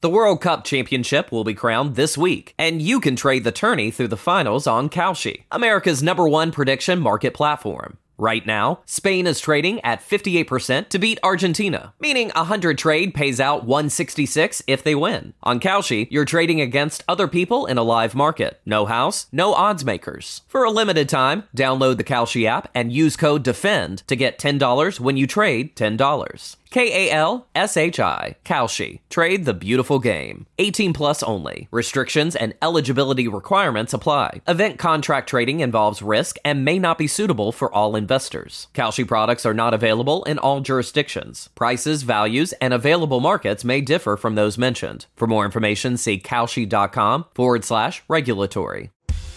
The World Cup Championship will be crowned this week, and you can trade the tourney through the finals on Kalshi, America's #1 prediction market platform. Right now, Spain is trading at 58% to beat Argentina, meaning 100 trade pays out 166 if they win. On Kalshi, you're trading against other people in a live market. No house, no odds makers. For a limited time, download the Kalshi app and use code DEFEND to get $10 when you trade $10. Kalshi. Kalshi. Trade the beautiful game. 18 plus only. Restrictions and eligibility requirements apply. Event contract trading involves risk and may not be suitable for all investors. Kalshi products are not available in all jurisdictions. Prices, values, and available markets may differ from those mentioned. For more information, see kalshi.com/regulatory.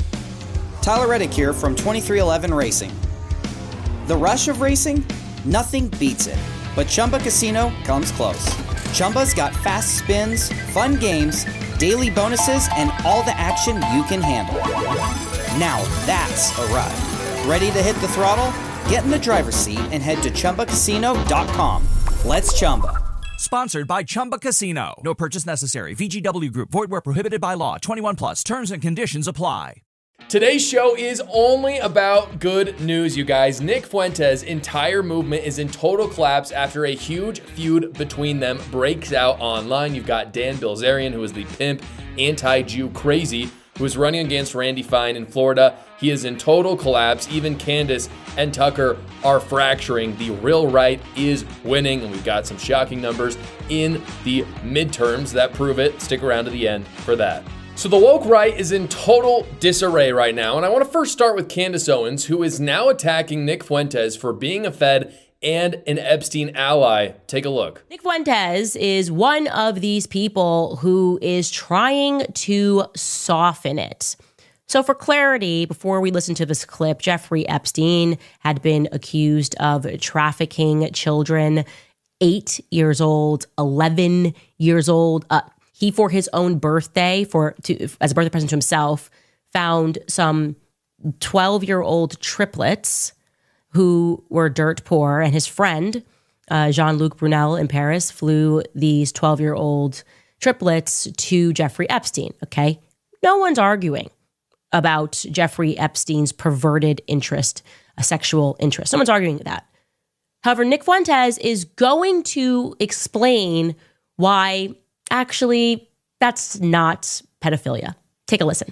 Tyler Reddick here from 23XI Racing. The rush of racing? Nothing beats it. But Chumba Casino comes close. Chumba's got fast spins, fun games, daily bonuses, and all the action you can handle. Now that's a ride. Ready to hit the throttle? Get in the driver's seat and head to ChumbaCasino.com. Let's Chumba. Sponsored by Chumba Casino. No purchase necessary. VGW Group. Void where prohibited by law. 21 plus. Terms and conditions apply. Today's show is only about good news, you guys. Nick Fuentes' entire movement is in total collapse after a huge feud between them breaks out online. You've got Dan Bilzerian, who is the pimp, anti-Jew crazy, who is running against Randy Fine in Florida. He is in total collapse. Even Candace and Tucker are fracturing. The real right is winning, and we've got some shocking numbers in the midterms that prove it. Stick around to the end for that. So the woke right is in total disarray right now, and I want to first start with Candace Owens, who is now attacking Nick Fuentes for being a Fed and an Epstein ally. Take a look. Nick Fuentes is one of these people who is trying to soften it. So for clarity, before we listen to this clip, Jeffrey Epstein had been accused of trafficking children, 8 years old, 11 years old. He, for his own birthday, as a birthday present to himself, found some 12-year-old triplets who were dirt poor. And his friend, Jean-Luc Brunel in Paris, flew these 12-year-old triplets to Jeffrey Epstein, okay? No one's arguing about Jeffrey Epstein's perverted interest, a sexual interest. No one's arguing that. However, Nick Fuentes is going to explain why actually that's not pedophilia. Take a listen.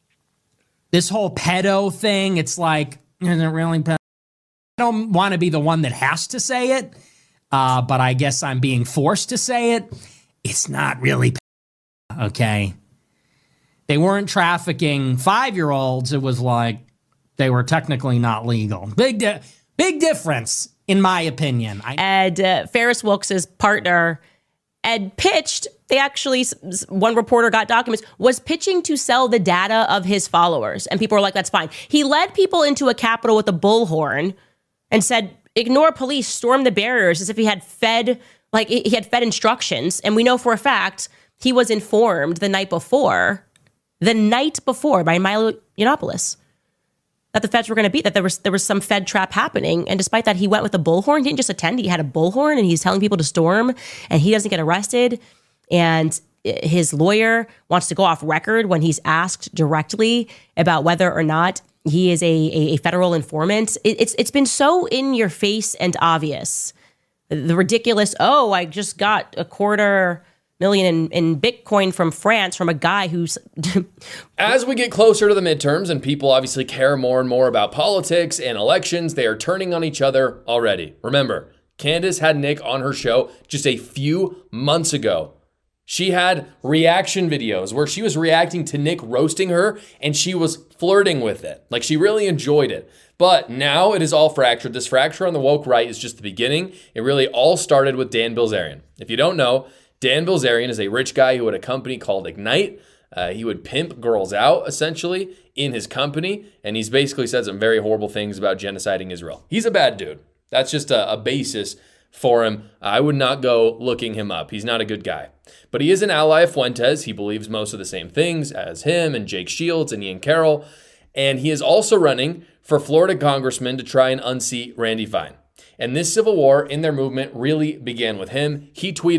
This whole pedo thing, it's like, is it really pedo? I don't want to be the one that has to say it, but I guess I'm being forced to say it. It's not really pedo, okay? They weren't trafficking 5-year-olds. It was like they were technically not legal. Big difference, in my opinion. Ed Ferris Wilkes' partner, Ed pitched, one reporter got documents, was pitching to sell the data of his followers. And people were like, that's fine. He led people into a Capitol with a bullhorn and said, ignore police, storm the barriers, as if he had fed instructions. And we know for a fact he was informed the night before by Milo Yiannopoulos, that the feds were going to beat, that there was some Fed trap happening. And despite that, he went with a bullhorn. He didn't just attend. He had a bullhorn and he's telling people to storm, and he doesn't get arrested. And his lawyer wants to go off record when he's asked directly about whether or not he is a federal informant. It's been so in your face and obvious. The ridiculous, I just got $250,000 in Bitcoin from France from a guy who's... As we get closer to the midterms and people obviously care more and more about politics and elections, they are turning on each other already. Remember, Candace had Nick on her show just a few months ago. She had reaction videos where she was reacting to Nick roasting her, and she was flirting with it. Like, she really enjoyed it. But now it is all fractured. This fracture on the woke right is just the beginning. It really all started with Dan Bilzerian. If you don't know, Dan Bilzerian is a rich guy who had a company called Ignite. He would pimp girls out, essentially, in his company. And he's basically said some very horrible things about genociding Israel. He's a bad dude. That's just a basis for him. I would not go looking him up. He's not a good guy. But he is an ally of Fuentes. He believes most of the same things as him and Jake Shields and Ian Carroll. And he is also running for Florida congressman to try and unseat Randy Fine. And this civil war in their movement really began with him. He tweeted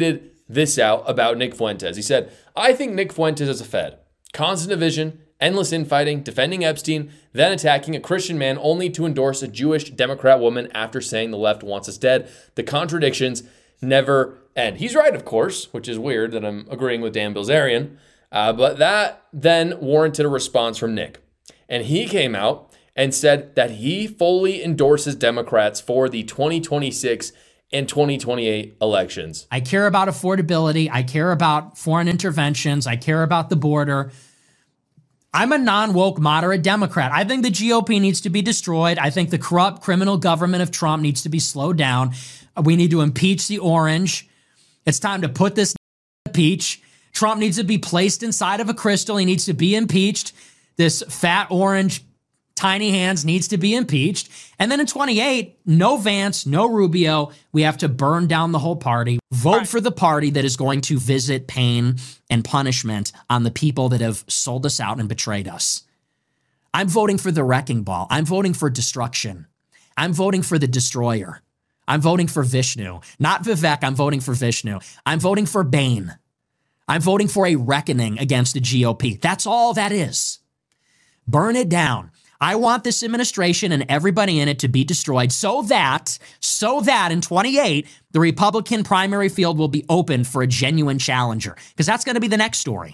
this out about Nick Fuentes. He said, I think Nick Fuentes is a Fed. Constant division, endless infighting, defending Epstein, then attacking a Christian man only to endorse a Jewish Democrat woman after saying the left wants us dead. The contradictions never end. He's right, of course, which is weird that I'm agreeing with Dan Bilzerian. But that then warranted a response from Nick. And he came out and said that he fully endorses Democrats for the 2026 and 2028 elections. I care about affordability. I care about foreign interventions. I care about the border. I'm a non-woke moderate Democrat. I think the GOP needs to be destroyed. I think the corrupt criminal government of Trump needs to be slowed down. We need to impeach the orange. It's time to put this peach. Trump needs to be placed inside of a crystal. He needs to be impeached. This fat orange tiny hands needs to be impeached. And then in 28, no Vance, no Rubio. We have to burn down the whole party. Vote for the party that is going to visit pain and punishment on the people that have sold us out and betrayed us. I'm voting for the wrecking ball. I'm voting for destruction. I'm voting for the destroyer. I'm voting for Vishnu. Not Vivek, I'm voting for Vishnu. I'm voting for Bane. I'm voting for a reckoning against the GOP. That's all that is. Burn it down. I want this administration and everybody in it to be destroyed so that in 28, the Republican primary field will be open for a genuine challenger, because that's going to be the next story.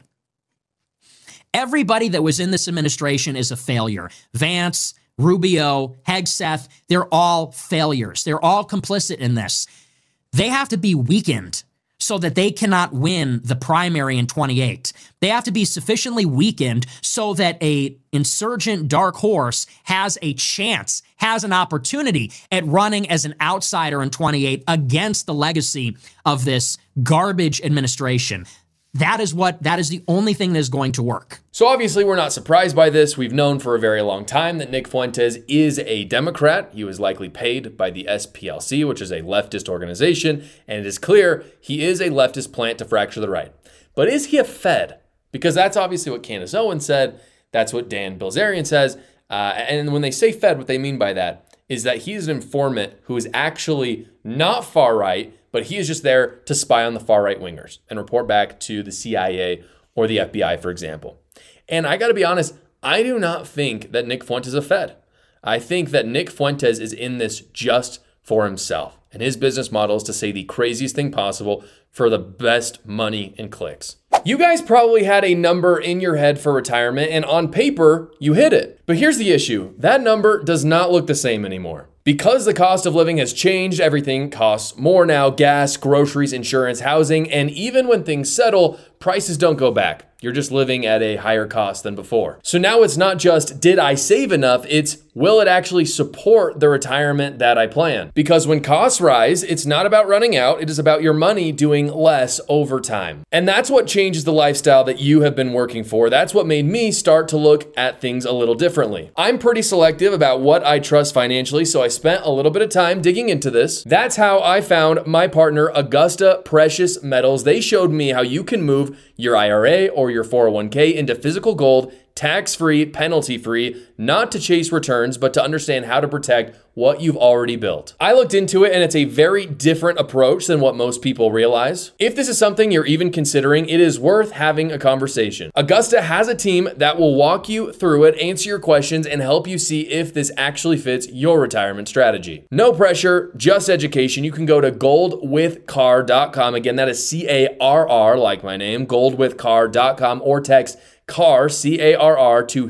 Everybody that was in this administration is a failure. Vance, Rubio, Hegseth, they're all failures. They're all complicit in this. They have to be weakened so that they cannot win the primary in 28. They have to be sufficiently weakened so that a insurgent dark horse has a chance, has an opportunity at running as an outsider in 28 against the legacy of this garbage administration. That is the only thing that is going to work. So obviously we're not surprised by this. We've known for a very long time that Nick Fuentes is a Democrat. He was likely paid by the SPLC, which is a leftist organization, and it is clear he is a leftist plant to fracture the right. But is he a Fed? Because that's obviously what Candace Owens said. That's what Dan Bilzerian says. And when they say Fed, what they mean by that is that he's an informant who is actually not far right, but he is just there to spy on the far right wingers and report back to the CIA or the FBI, for example. And I got to be honest, I do not think that Nick Fuentes is a Fed. I think that Nick Fuentes is in this just for himself. And his business model is to say the craziest thing possible for the best money and clicks. You guys probably had a number in your head for retirement, and on paper, you hit it. But here's the issue. That number does not look the same anymore. Because the cost of living has changed, everything costs more now. Gas, groceries, insurance, housing, and even when things settle, prices don't go back. You're just living at a higher cost than before. So now it's not just, did I save enough? It's, will it actually support the retirement that I plan? Because when costs rise, it's not about running out. It is about your money doing less over time. And that's what changes the lifestyle that you have been working for. That's what made me start to look at things a little differently. I'm pretty selective about what I trust financially, so I spent a little bit of time digging into this. That's how I found my partner, Augusta Precious Metals. They showed me how you can move your IRA or your 401k into physical gold, tax-free, penalty-free, not to chase returns, but to understand how to protect what you've already built. I looked into it, and it's a very different approach than what most people realize. If this is something you're even considering, it is worth having a conversation. Augusta has a team that will walk you through it, answer your questions, and help you see if this actually fits your retirement strategy. No pressure, just education. You can go to goldwithcar.com. Again, that is C-A-R-R, like my name, goldwithcar.com, or text CARR, C-A-R-R, to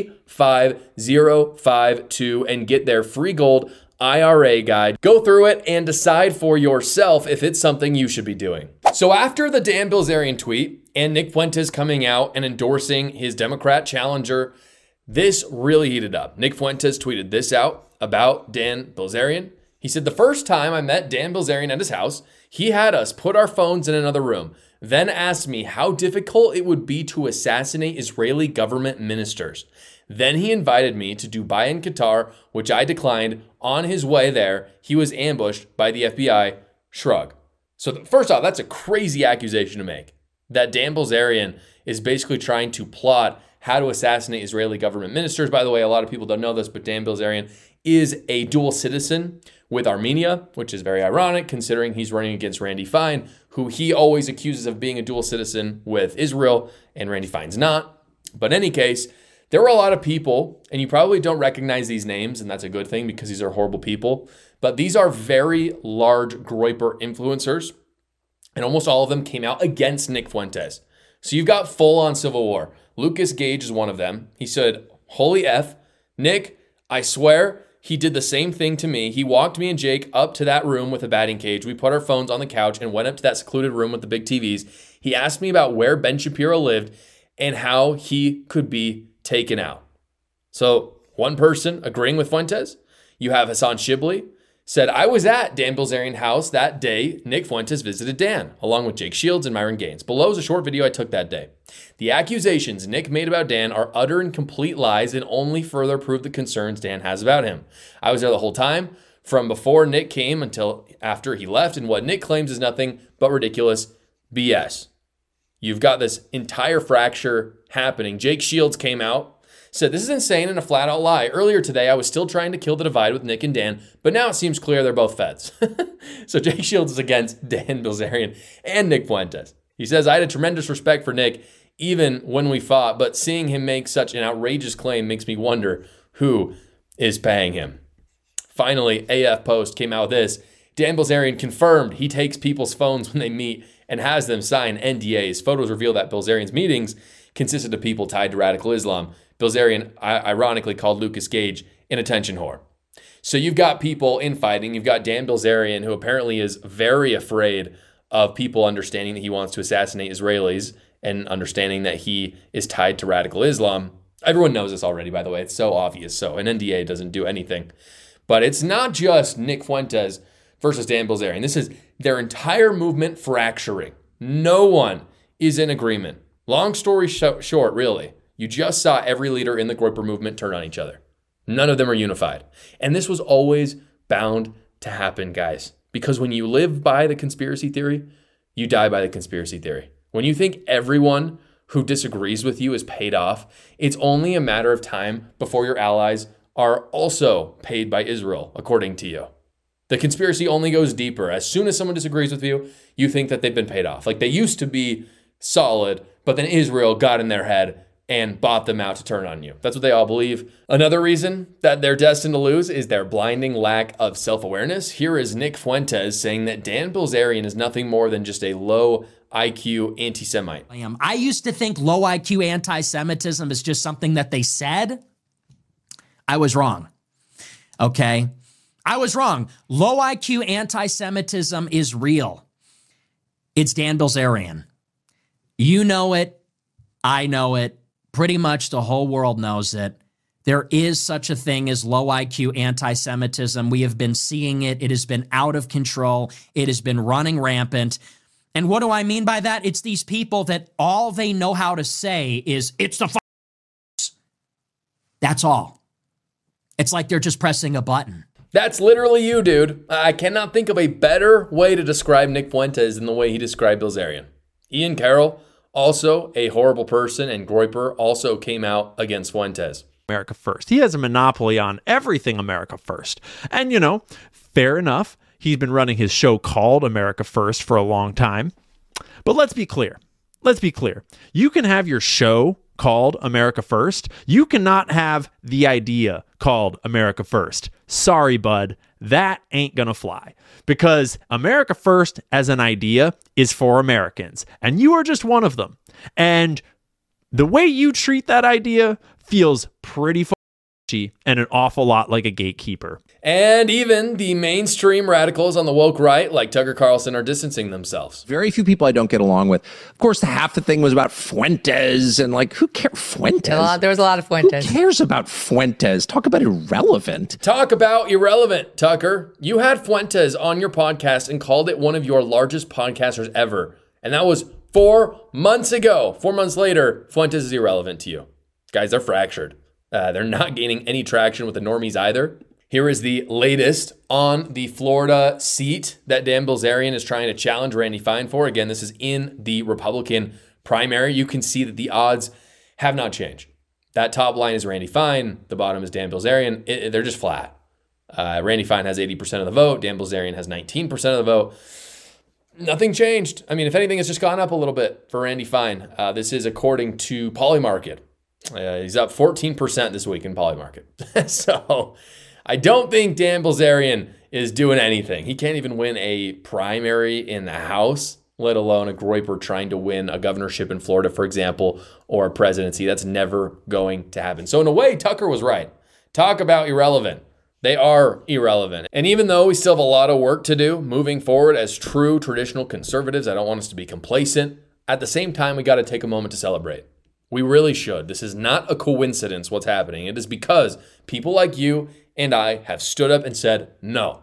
35052 and get their free gold IRA guide. Go through it and decide for yourself if it's something you should be doing. So after the Dan Bilzerian tweet and Nick Fuentes coming out and endorsing his Democrat challenger, this really heated up. Nick Fuentes tweeted this out about Dan Bilzerian. He said, the first time I met Dan Bilzerian at his house, he had us put our phones in another room, then asked me how difficult it would be to assassinate Israeli government ministers. Then he invited me to Dubai and Qatar, which I declined. On his way there, he was ambushed by the FBI. Shrug. So first off, that's a crazy accusation to make. That Dan Bilzerian is basically trying to plot how to assassinate Israeli government ministers. By the way, a lot of people don't know this, but Dan Bilzerian is a dual citizen, with Armenia, which is very ironic considering he's running against Randy Fine, who he always accuses of being a dual citizen with Israel, and Randy Fine's not. But in any case, there were a lot of people, and you probably don't recognize these names, and that's a good thing because these are horrible people, but these are very large Groyper influencers, and almost all of them came out against Nick Fuentes. So you've got full-on civil war. Lucas Gage is one of them. He said, "Holy F, Nick, I swear he did the same thing to me. He walked me and Jake up to that room with a batting cage. We put our phones on the couch and went up to that secluded room with the big TVs. He asked me about where Ben Shapiro lived and how he could be taken out." So one person agreeing with Fuentes. You have Hassan Shibli said, "I was at Dan Bilzerian house that day Nick Fuentes visited Dan, along with Jake Shields and Myron Gaines. Below is a short video I took that day. The accusations Nick made about Dan are utter and complete lies and only further prove the concerns Dan has about him. I was there the whole time, from before Nick came until after he left, and what Nick claims is nothing but ridiculous BS." You've got this entire fracture happening. Jake Shields came out, said, "This is insane and a flat out lie. Earlier today, I was still trying to kill the divide with Nick and Dan, but now it seems clear they're both feds." So Jake Shields is against Dan Bilzerian and Nick Fuentes. He says, "I had a tremendous respect for Nick even when we fought, but seeing him make such an outrageous claim makes me wonder who is paying him." Finally, AF Post came out with this. Dan Bilzerian confirmed he takes people's phones when they meet and has them sign NDAs. Photos reveal that Bilzerian's meetings consisted of people tied to radical Islam. Bilzerian ironically called Lucas Gage an attention whore. So you've got people infighting. You've got Dan Bilzerian, who apparently is very afraid of people understanding that he wants to assassinate Israelis and understanding that he is tied to radical Islam. Everyone knows this already, by the way. It's so obvious. So an NDA doesn't do anything. But it's not just Nick Fuentes versus Dan Bilzerian. This is their entire movement fracturing. No one is in agreement. Long story short, really, you just saw every leader in the Groyper movement turn on each other. None of them are unified. And this was always bound to happen, guys. Because when you live by the conspiracy theory, you die by the conspiracy theory. When you think everyone who disagrees with you is paid off, it's only a matter of time before your allies are also paid by Israel, according to you. The conspiracy only goes deeper. As soon as someone disagrees with you, you think that they've been paid off. Like they used to be solid, but then Israel got in their head and bought them out to turn on you. That's what they all believe. Another reason that they're destined to lose is their blinding lack of self-awareness. Here is Nick Fuentes saying that Dan Bilzerian is nothing more than just a low IQ anti-Semite. I used to think low IQ anti-Semitism is just something that they said. I was wrong. Okay? I was wrong. Low IQ anti-Semitism is real. It's Dan Bilzerian. You know it. I know it. Pretty much the whole world knows it. There is such a thing as low IQ anti-Semitism. We have been seeing it. It has been out of control. It has been running rampant. And what do I mean by that? It's these people that all they know how to say is, it's the That's all. It's like they're just pressing a button. That's literally you, dude. I cannot think of a better way to describe Nick Fuentes than the way he described Bilzerian. Ian Carroll, also a horrible person, and Groyper also came out against Fuentes. America first. He has a monopoly on everything America first. And, you know, fair enough. He's been running his show called America First for a long time. But let's be clear. Let's be clear. You can have your show called America First. You cannot have the idea called America First. Sorry, bud. That ain't gonna fly. Because America First as an idea is for Americans. And you are just one of them. And the way you treat that idea feels pretty fishy and an awful lot like a gatekeeper. And even the mainstream radicals on the woke right, like Tucker Carlson, are distancing themselves. Very few people I don't get along with. Of course, half the thing was about Fuentes and like, who cares? Fuentes? There was a lot of Fuentes. Who cares about Fuentes? Talk about irrelevant. Talk about irrelevant, Tucker. You had Fuentes on your podcast and called it one of your largest podcasters ever. And that was 4 months ago. 4 months later, Fuentes is irrelevant to you. Guys, they're fractured. They're not gaining any traction with the normies either. Here is the latest on the Florida seat that Dan Bilzerian is trying to challenge Randy Fine for. Again, this is in the Republican primary. You can see that the odds have not changed. That top line is Randy Fine. The bottom is Dan Bilzerian. They're just flat. Randy Fine has 80% of the vote. Dan Bilzerian has 19% of the vote. Nothing changed. I mean, if anything, it's just gone up a little bit for Randy Fine. This is according to Polymarket. He's up 14% this week in Polymarket. So I don't think Dan Bilzerian is doing anything. He can't even win a primary in the House, let alone a Groyper trying to win a governorship in Florida, for example, or a presidency. That's never going to happen. So in a way, Tucker was right. Talk about irrelevant. They are irrelevant. And even though we still have a lot of work to do moving forward as true traditional conservatives, I don't want us to be complacent. At the same time, we got to take a moment to celebrate. We really should. This is not a coincidence what's happening. It is because people like you and I have stood up and said, no,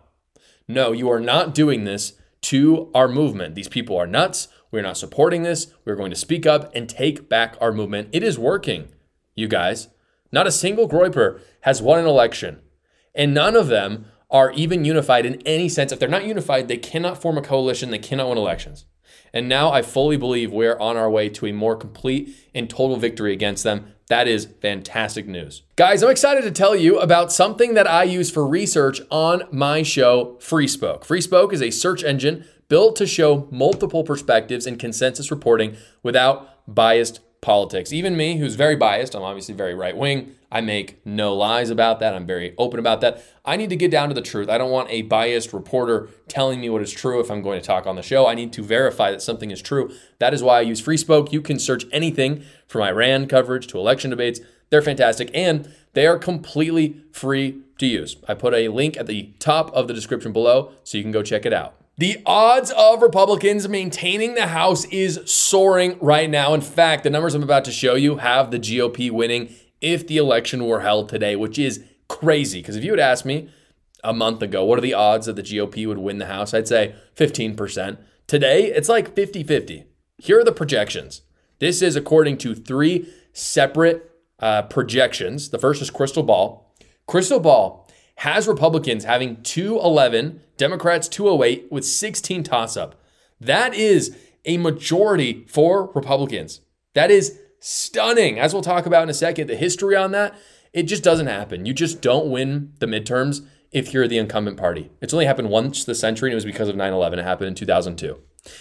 you are not doing this to our movement. These people are nuts. We're not supporting this. We're going to speak up and take back our movement. It is working, you guys. Not a single Groyper has won an election. And none of them are even unified in any sense. If they're not unified, they cannot form a coalition. They cannot win elections. And now I fully believe we're on our way to a more complete and total victory against them. That is fantastic news. Guys, I'm excited to tell you about something that I use for research on my show, FreeSpoke. FreeSpoke is a search engine built to show multiple perspectives and consensus reporting without biased politics. Even me, who's very biased, I'm obviously very right-wing. I make no lies about that. I'm very open about that. I need to get down to the truth. I don't want a biased reporter telling me what is true if I'm going to talk on the show. I need to verify that something is true. That is why I use FreeSpoke. You can search anything from Iran coverage to election debates. They're fantastic, and they are completely free to use. I put a link at the top of the description below so you can go check it out. The odds of Republicans maintaining the House is soaring right now. In fact, the numbers I'm about to show you have the GOP winning if the election were held today, which is crazy. Because if you had asked me a month ago, what are the odds that the GOP would win the House? I'd say 15%. Today, it's like 50-50. Here are the projections. This is according to three separate projections. The first is Crystal Ball. Crystal Ball has Republicans having 211, Democrats 208 with 16 toss-up. That is a majority for Republicans. That is stunning. As we'll talk about in a second, the history on that, it just doesn't happen. You just don't win the midterms if you're the incumbent party. It's only happened once this century, and it was because of 9/11. It happened in 2002.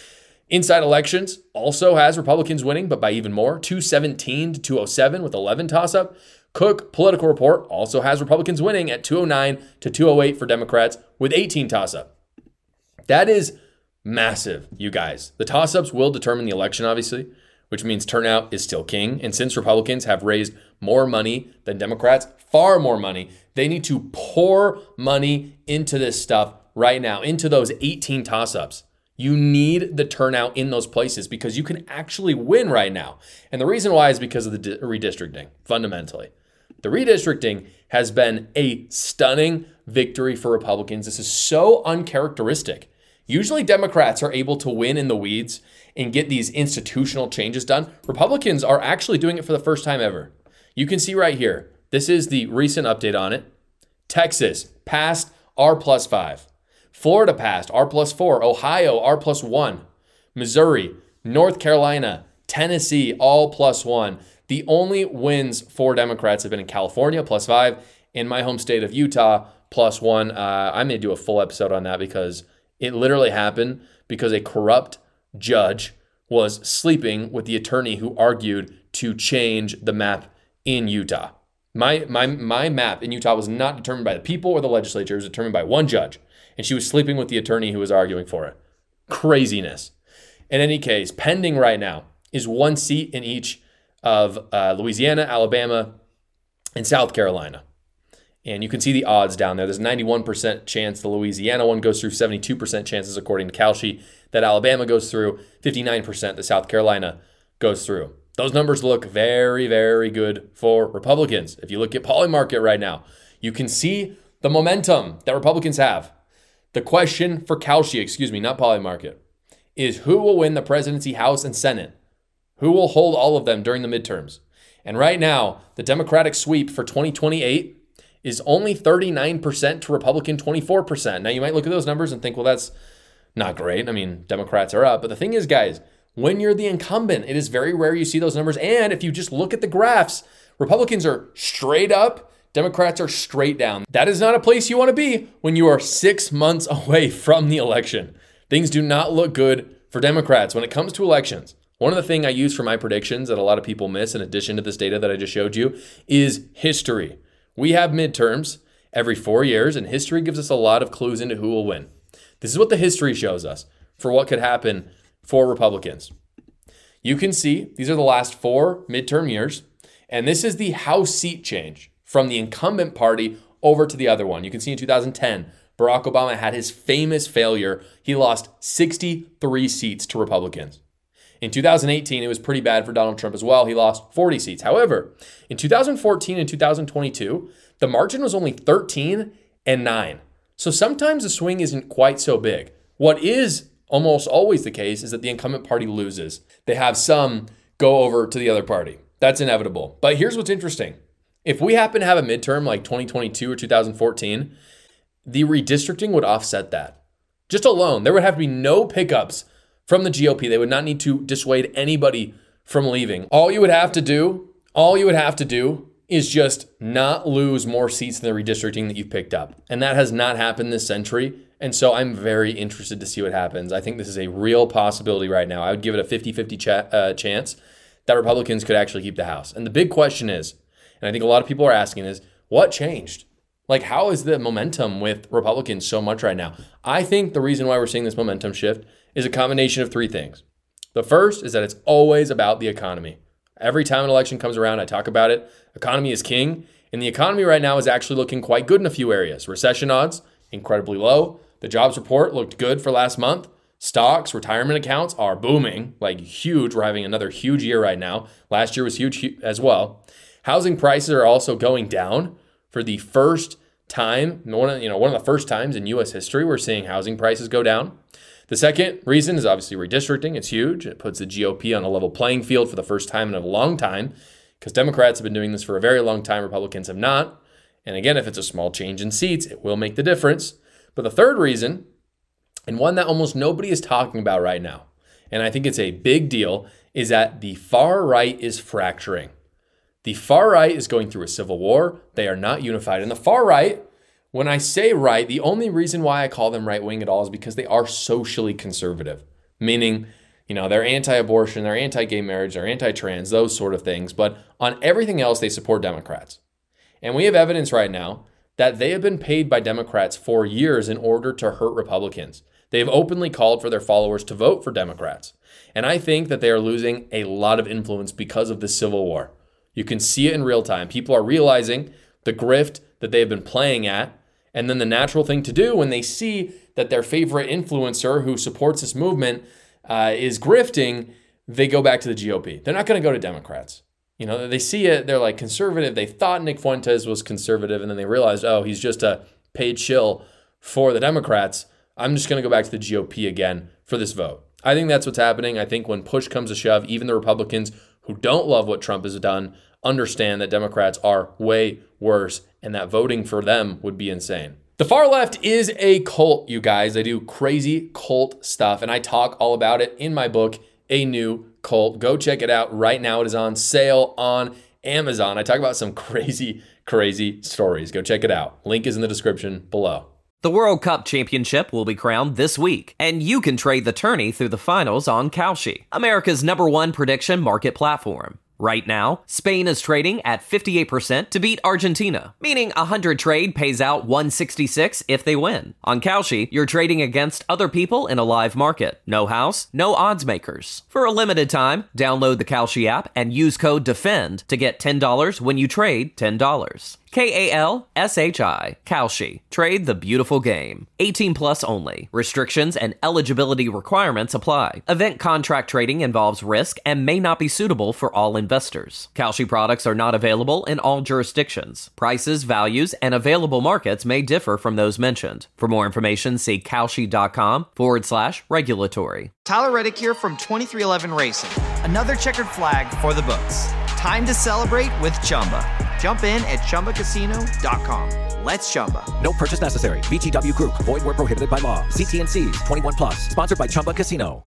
Inside Elections also has Republicans winning, but by even more, 217 to 207 with 11 toss-up. Cook Political Report also has Republicans winning at 209 to 208 for Democrats with 18 toss-up. That is massive, you guys. The toss-ups will determine the election, obviously, which means turnout is still king. And since Republicans have raised more money than Democrats, far more money, they need to pour money into this stuff right now, into those 18 toss-ups. You need the turnout in those places because you can actually win right now. And the reason why is because of the redistricting, fundamentally. The redistricting has been a stunning victory for Republicans. This is so uncharacteristic. Usually Democrats are able to win in the weeds and get these institutional changes done. Republicans are actually doing it for the first time ever. You can see right here. This is the recent update on it. Texas passed R+5. Florida passed R+4. Ohio R+1. Missouri, North Carolina, Tennessee all +1. The only wins for Democrats have been in California +5, in my home state of Utah +1. I may do a full episode on that because it literally happened because a corrupt judge was sleeping with the attorney who argued to change the map in Utah. My map in Utah was not determined by the people or the legislature. It was determined by one judge, and she was sleeping with the attorney who was arguing for it. Craziness. In any case, pending right now is one seat in each of Louisiana, Alabama, and South Carolina. And you can see the odds down there. There's a 91% chance the Louisiana one goes through, 72% chances according to Kalshi that Alabama goes through, 59% that South Carolina goes through. Those numbers look very, very good for Republicans. If you look at Polymarket right now, you can see the momentum that Republicans have. The question for Kalshi, not Polymarket, is who will win the presidency, House, and Senate? Who will hold all of them during the midterms? And right now, the Democratic sweep for 2028 is only 39% to Republican 24%. Now, you might look at those numbers and think, well, that's not great. I mean, Democrats are up. But the thing is, guys, when you're the incumbent, it is very rare you see those numbers. And if you just look at the graphs, Republicans are straight up Democrats are straight down. That is not a place you want to be when you are 6 months away from the election. Things do not look good for Democrats when it comes to elections. One of the things I use for my predictions that a lot of people miss, in addition to this data that I just showed you, is history. We have midterms every 4 years, and history gives us a lot of clues into who will win. This is what the history shows us for what could happen for Republicans. You can see these are the last 4 midterm years, and this is the House seat change from the incumbent party over to the other one. You can see in 2010, Barack Obama had his famous failure. He lost 63 seats to Republicans. In 2018, it was pretty bad for Donald Trump as well. He lost 40 seats. However, in 2014 and 2022, the margin was only 13-9. So sometimes the swing isn't quite so big. What is almost always the case is that the incumbent party loses. They have some go over to the other party. That's inevitable. But here's what's interesting. If we happen to have a midterm like 2022 or 2014, the redistricting would offset that. Just alone, there would have to be no pickups from the GOP. They would not need to dissuade anybody from leaving. All you would have to do is just not lose more seats in the redistricting that you've picked up. And that has not happened this century. And so I'm very interested to see what happens. I think this is a real possibility right now. I would give it a 50-50 chance that Republicans could actually keep the House. And the big question is, and I think a lot of people are asking, is what changed? Like, how is the momentum with Republicans so much right now? I think the reason why we're seeing this momentum shift is a combination of 3 things. The first is that it's always about the economy. Every time an election comes around, I talk about it. Economy is king. And the economy right now is actually looking quite good in a few areas. Recession odds, incredibly low. The jobs report looked good for last month. Stocks, retirement accounts are booming, like huge. We're having another huge year right now. Last year was huge as well. Housing prices are also going down for the first time. One of the first times in U.S. history we're seeing housing prices go down. The second reason is obviously redistricting. It's huge. It puts the GOP on a level playing field for the first time in a long time, because Democrats have been doing this for a very long time. Republicans have not. And again, if it's a small change in seats, it will make the difference. But the third reason, and one that almost nobody is talking about right now, and I think it's a big deal, is that the far right is fracturing. The far right is going through a civil war. They are not unified. And the far right, when I say right, the only reason why I call them right-wing at all is because they are socially conservative, meaning, they're anti-abortion, they're anti-gay marriage, they're anti-trans, those sort of things. But on everything else, they support Democrats. And we have evidence right now that they have been paid by Democrats for years in order to hurt Republicans. They have openly called for their followers to vote for Democrats. And I think that they are losing a lot of influence because of the civil war. You can see it in real time. People are realizing the grift that they have been playing at. And then the natural thing to do when they see that their favorite influencer who supports this movement is grifting, they go back to the GOP. They're not going to go to Democrats. They see it. They're like conservative. They thought Nick Fuentes was conservative. And then they realized, oh, he's just a paid shill for the Democrats. I'm just going to go back to the GOP again for this vote. I think that's what's happening. I think when push comes to shove, even the Republicans who don't love what Trump has done understand that Democrats are way worse and that voting for them would be insane. The far left is a cult, you guys. They do crazy cult stuff, and I talk all about it in my book, A New Cult. Go check it out right now. It is on sale on Amazon. I talk about some crazy stories. Go check it out. Link is in the description below. The World Cup Championship will be crowned this week, and you can trade the tourney through the finals on Kalshi, America's #1 prediction market platform. Right now, Spain is trading at 58% to beat Argentina, meaning 100 trade pays out 166 if they win. On Kalshi, you're trading against other people in a live market. No house, no odds makers. For a limited time, download the Kalshi app and use code DEFEND to get $10 when you trade $10. Kalshi, Kalshi. Trade the beautiful game. 18 plus only. Restrictions and eligibility requirements apply. Event contract trading involves risk and may not be suitable for all investors. Kalshi products are not available in all jurisdictions. Prices, values, and available markets may differ from those mentioned. For more information, see kalshi.com/regulatory. Tyler Reddick here from 2311 Racing. Another checkered flag for the books. Time to celebrate with Chumba. Jump in at ChumbaCasino.com. Let's Chumba. No purchase necessary. VGW Group. Void where prohibited by law. See T&Cs. 21 plus. Sponsored by Chumba Casino.